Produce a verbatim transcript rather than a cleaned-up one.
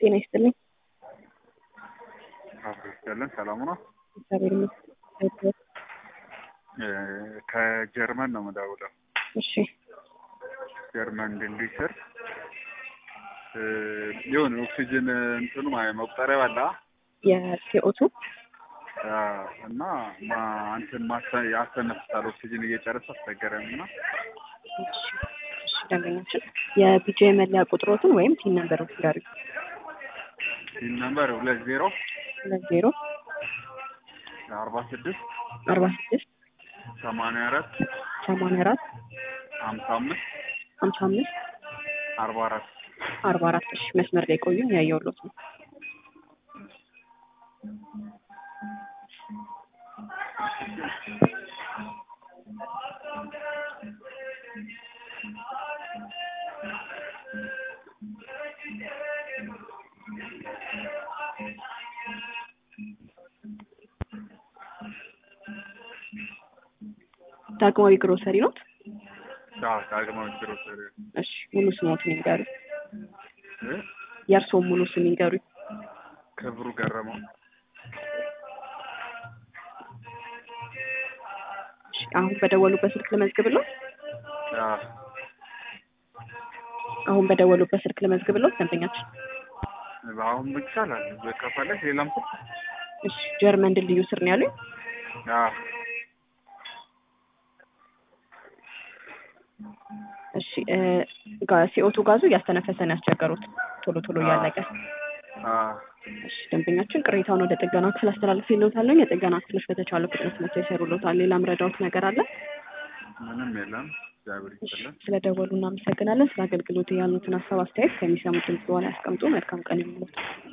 ጤና ይስጥልኝ። ያለን ሰላም ነው። እግዚአብሔር ይመስገን። ከጀርመን ነው የምደውለው። እሺ ጀርመን ድልድይ ስር የሆነ ኦክሲጅን እንትኑ ማለት መቁጠሪያ አለ የሲኦቱ እና ማ እንትን ማሳ ያስተነፍሳል ኦክሲጅን እየጨረሰ አስቸገረን እና እሺ እሺ ደንበኛችን የቢጂ መለያ ቁጥሮትን ወይም ቲን ነምበሮችን ጋር ቲን ነምበር ሁለት ዜሮ ሁለት ዜሮ አርባ ስድስት አርባ ስድስት ሰማንያ አራት ሰማንያ አራት ሀምሳ አምስት ሀምሳ አምስት አርባ አራት አርባ አራት እሺ መስመር ላይ ቆዩኝ ያየሁሎት ነው። ዳግማዊ ግሮሰሪ ነው? አዎ ዳግማዊ ግሮሰሪ። እሺ ሙሉ ስሞትን ይንገሩኝ። እ የእርስዎ ሙሉ ስም ይንገሩኝ። ክብሩ ገረመው። እሺ አሁን በደወሉበት ስልክ ልመዝግብልዎ? አዎ አሁን በደወሉበት ስልክ ልመዝግብልዎ ደንበኛችን? አሁን ይቻላል። በከፈለሽ ሌላም እኮ እሺ ጀርመን ድልድዩ ስር ነው ያሉኝ? አዎ እሺ ጋ ሲኦቱ ጋዙ እያስተነፈሰን ያስቸገሩት ቶሎ ቶሎ እያለቀ። አዎ እሺ ደንበኛችን ቅሬታውን ወደ ጥገና ክፍል አስተላልፌልዎታለሁ። የጥገና ክፍሎች በተቻለው ፍጥነት መጥተው ይሰሩልዎታል። ሌላ ምረዳዎት ነገር አለ? ምንም የለም። እግዚአብሔር ይመስገን። ስለደወሉ እናመሰግናለን። ስለ አገልግሎት ያሉትን ሀሳብ አስተያየት ከሚሰሙት ድምጽ በኋላ ያስቀምጡ። መልካም ቀን ይሁንልዎት።